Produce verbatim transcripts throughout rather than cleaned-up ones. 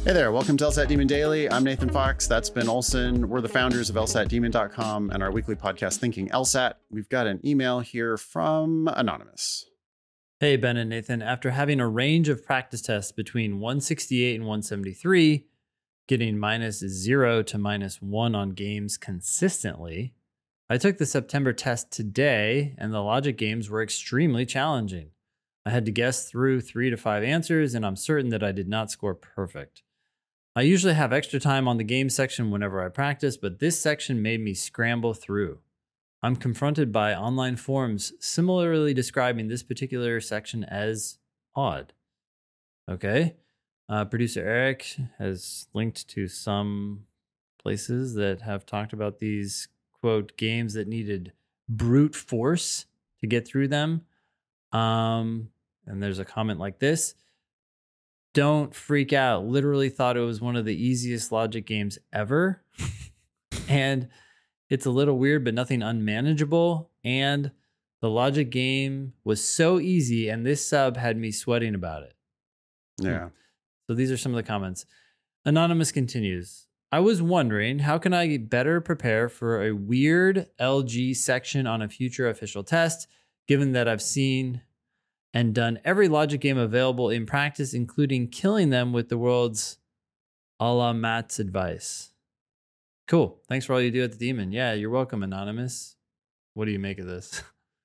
Hey there, welcome to LSAT Demon Daily. I'm Nathan Fox. That's Ben Olson. We're the founders of L S A T Demon dot com and our weekly podcast, Thinking LSAT. We've got an email here from Anonymous. Hey, Ben and Nathan. After having a range of practice tests between one sixty-eight and one seventy-three, getting minus zero to minus one on games consistently, I took the September test today, and the logic games were extremely challenging. I had to guess through three to five answers, and I'm certain that I did not score perfect. I usually have extra time on the game section whenever I practice, but this section made me scramble through. I'm confronted by online forums similarly describing this particular section as odd. Okay. Uh, producer Eric has linked to some places that have talked about these, quote, games that needed brute force to get through them. Um, and there's a comment like this. Don't freak out. Literally thought it was one of the easiest logic games ever. And it's a little weird, but nothing unmanageable. And the logic game was so easy, and this sub had me sweating about it. Yeah. So these are some of the comments. Anonymous continues. I was wondering, how can I better prepare for a weird L G section on a future official test, given that I've seen and done every logic game available in practice, including killing them with the world's a la Matt's advice. Cool. Thanks for all you do at the Demon. Yeah, you're welcome, Anonymous. What do you make of this?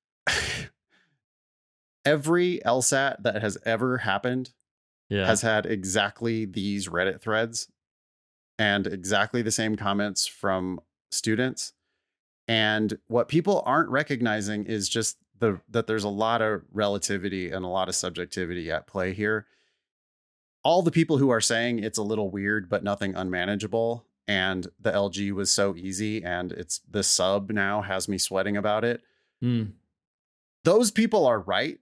Every LSAT that has ever happened Yeah. has had exactly these Reddit threads and exactly the same comments from students. And what people aren't recognizing is just the that there's a lot of relativity and a lot of subjectivity at play here. All the people who are saying it's a little weird, but nothing unmanageable, and the L G was so easy, and it's the sub now has me sweating about it. Mm. Those people are right.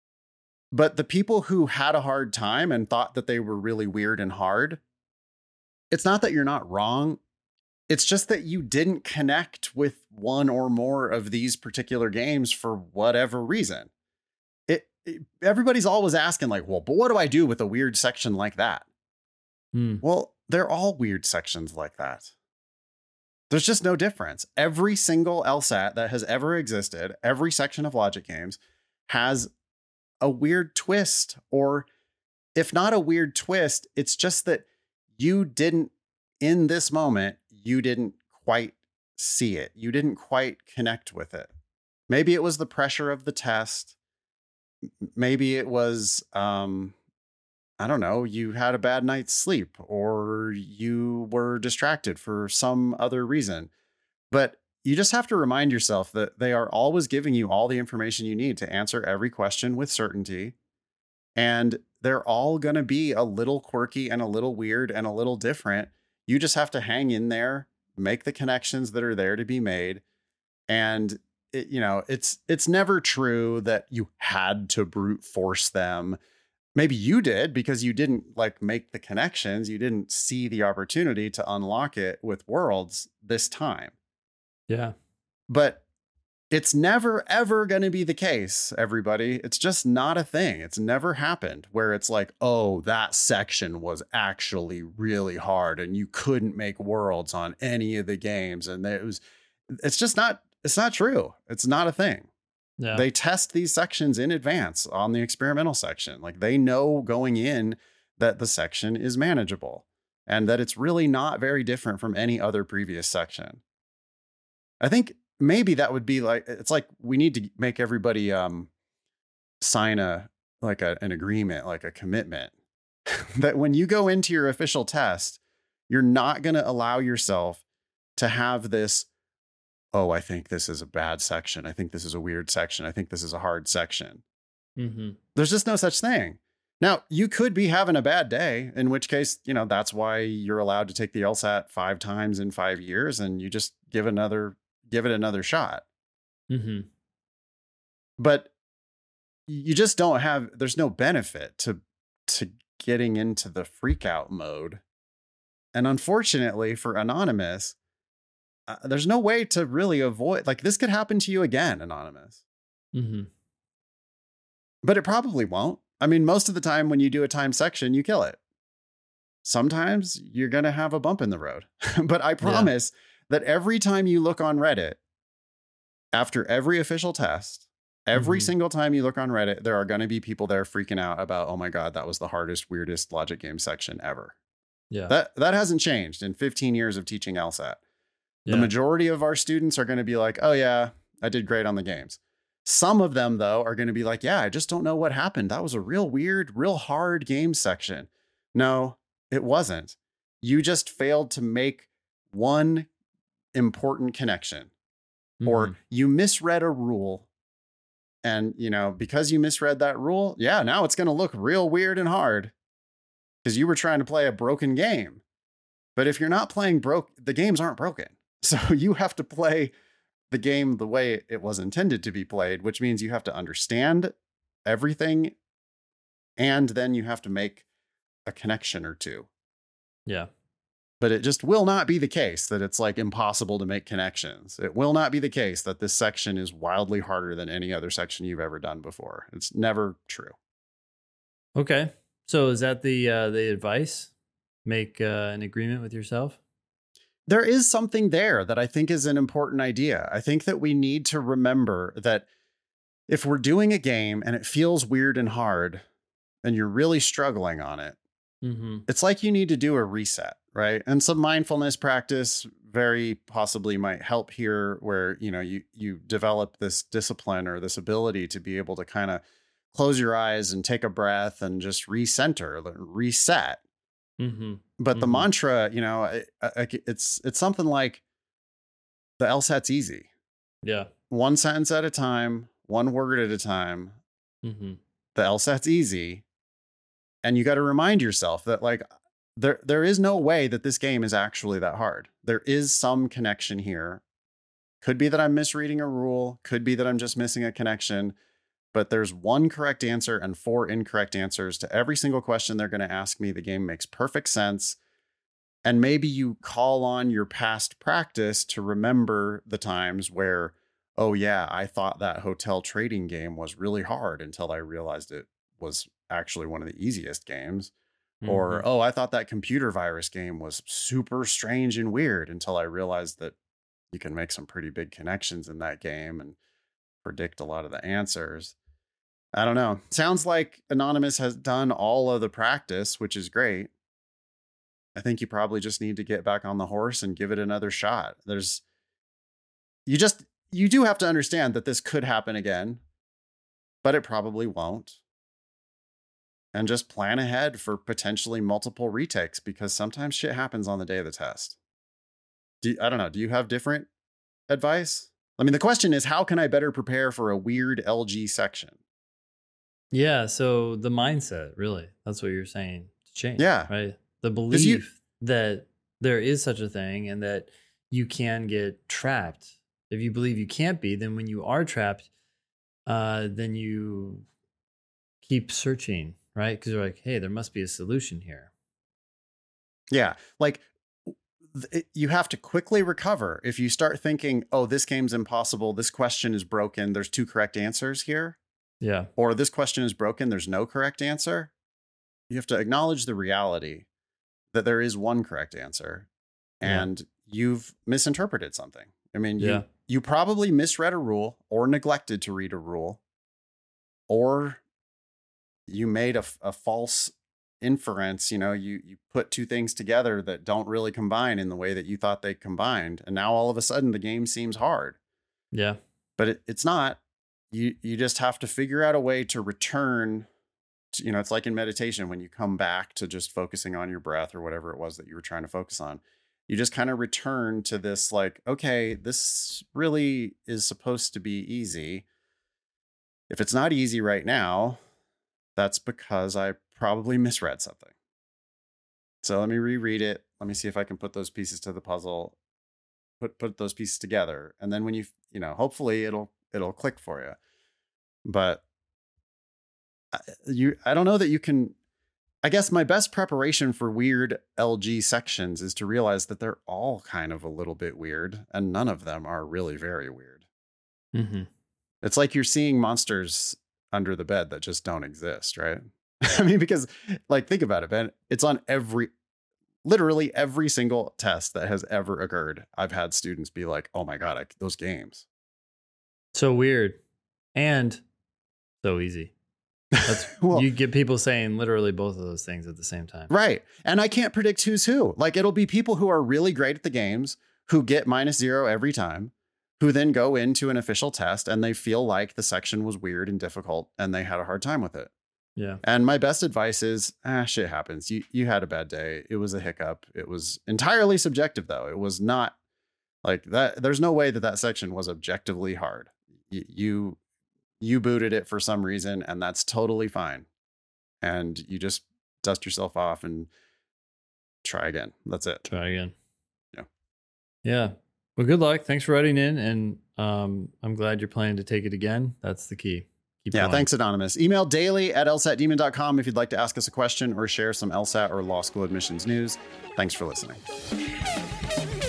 But the people who had a hard time and thought that they were really weird and hard, it's not that you're not wrong. It's just that you didn't connect with one or more of these particular games for whatever reason. It, it everybody's always asking like, well, but what do I do with a weird section like that? Mm. Well, they're all weird sections like that. There's just no difference. Every single LSAT that has ever existed, every section of logic games has a weird twist, or if not a weird twist, it's just that you didn't, in this moment, you didn't quite see it. You didn't quite connect with it. Maybe it was the pressure of the test. Maybe it was, um, I don't know, you had a bad night's sleep, or you were distracted for some other reason. But you just have to remind yourself that they are always giving you all the information you need to answer every question with certainty. And they're all going to be a little quirky and a little weird and a little different. You just have to hang in there, make the connections that are there to be made. And, it, you know, it's it's never true that you had to brute force them. Maybe you did because you didn't like make the connections. You didn't see the opportunity to unlock it with Worlds this time. Yeah. But it's never, ever going to be the case, everybody. It's just not a thing. It's never happened where it's like, oh, that section was actually really hard and you couldn't make Worlds on any of the games. And it was, it's just not, it's not true. It's not a thing. Yeah. They test these sections in advance on the experimental section. Like they know going in that the section is manageable and that it's really not very different from any other previous section. I think maybe that would be like, it's like we need to make everybody um, sign a, like a, an agreement, like a commitment that when you go into your official test, you're not going to allow yourself to have this, oh, I think this is a bad section. I think this is a weird section. I think this is a hard section. Mm-hmm. There's just no such thing. Now, you could be having a bad day, in which case, you know, that's why you're allowed to take the LSAT five times in five years and you just give another give it another shot. Mm-hmm. But you just don't have, there's no benefit to, to getting into the freak out mode. And unfortunately for Anonymous, uh, there's no way to really avoid, like this could happen to you again, Anonymous. Mm-hmm. But it probably won't. I mean, most of the time when you do a time section, you kill it. sometimes you're going to have a bump in the road. But I promise yeah. that every time you look on Reddit, after every official test, every mm-hmm. single time you look on Reddit, there are going to be people there freaking out about, oh my God, that was the hardest, weirdest logic game section ever. Yeah. That that hasn't changed in fifteen years of teaching LSAT. Yeah. The majority of our students are going to be like, oh yeah, I did great on the games. Some of them, though, are going to be like, yeah, I just don't know what happened. That was a real weird, real hard game section. No, it wasn't. You just failed to make one important connection. Mm-hmm. Or you misread a rule. And, you know, because you misread that rule, yeah, now it's going to look real weird and hard because you were trying to play a broken game. But if you're not playing broke, the games aren't broken. So you have to play the game the way it was intended to be played, which means you have to understand everything. And then you have to make a connection or two. Yeah. But it just will not be the case that it's like impossible to make connections. It will not be the case that this section is wildly harder than any other section you've ever done before. It's never true. Okay. So is that the uh, the advice? Make uh, an agreement with yourself? There is something there that I think is an important idea. I think that we need to remember that if we're doing a game and it feels weird and hard and you're really struggling on it, mm-hmm. it's like you need to do a reset. Right. And some mindfulness practice very possibly might help here where, you know, you, you develop this discipline or this ability to be able to kind of close your eyes and take a breath and just recenter, reset. Mm-hmm. But mm-hmm. the mantra, you know, it, it, it's it's something like the LSAT's easy. Yeah. One sentence at a time, one word at a time. Mm-hmm. The LSAT's easy. And you got to remind yourself that like, There, there is no way that this game is actually that hard. There is some connection here. Could be that I'm misreading a rule. Could be that I'm just missing a connection. But there's one correct answer and four incorrect answers to every single question they're going to ask me. The game makes perfect sense. And maybe you call on your past practice to remember the times where, oh yeah, I thought that hotel trading game was really hard until I realized it was actually one of the easiest games. Or, mm-hmm. oh, I thought that computer virus game was super strange and weird until I realized that you can make some pretty big connections in that game and predict a lot of the answers. I don't know. Sounds like Anonymous has done all of the practice, which is great. I think you probably just need to get back on the horse and give it another shot. There's, you just, you do have to understand that this could happen again, but it probably won't. And just plan ahead for potentially multiple retakes because sometimes shit happens on the day of the test. Do, I don't know. Do you have different advice? I mean, the question is, how can I better prepare for a weird L G section? Yeah. So the mindset, really, that's what you're saying to change. Yeah. Right. The belief you, that there is such a thing and that you can get trapped. If you believe you can't be, then when you are trapped, uh, then you keep searching. Right? Because you're like, hey, there must be a solution here. Yeah. Like th- you have to quickly recover. If you start thinking, oh, this game's impossible. This question is broken. There's two correct answers here. Yeah. Or this question is broken. There's no correct answer. You have to acknowledge the reality that there is one correct answer and yeah. you've misinterpreted something. I mean, you, yeah. you probably misread a rule or neglected to read a rule or you made a, a false inference, you know, you, you put two things together that don't really combine in the way that you thought they combined. And now all of a sudden the game seems hard. Yeah. But it, it's not. You, you just have to figure out a way to return to, you know, it's like in meditation, when you come back to just focusing on your breath or whatever it was that you were trying to focus on, you just kind of return to this like, okay, this really is supposed to be easy. If it's not easy right now, that's because I probably misread something. So let me reread it. Let me see if I can put those pieces to the puzzle, put, put those pieces together. And then when you, you know, hopefully it'll, it'll click for you. But you, I don't know that you can, I guess my best preparation for weird L G sections is to realize that they're all kind of a little bit weird and none of them are really very weird. Mm-hmm. It's like you're seeing monsters under the bed that just don't exist, right? I mean, because like, think about it, Ben, it's on every, literally every single test that has ever occurred, I've had students be like, oh my God, I, those games. So weird. And so easy. That's, well, you get people saying literally both of those things at the same time. Right. And I can't predict who's who. Like, it'll be people who are really great at the games who get minus zero every time, who then go into an official test and they feel like the section was weird and difficult and they had a hard time with it. Yeah. And my best advice is, ah, shit happens. You you had a bad day. It was a hiccup. It was entirely subjective, though. It was not like that. There's no way that that section was objectively hard. You, you you booted it for some reason, and that's totally fine. And you just dust yourself off and try again. That's it. Try again. Yeah. Yeah. Well, good luck. Thanks for writing in. And um, I'm glad you're planning to take it again. That's the key. Keep yeah. going. Thanks, Anonymous. Email daily at L S A T demon dot com if you'd like to ask us a question or share some LSAT or law school admissions news. Thanks for listening.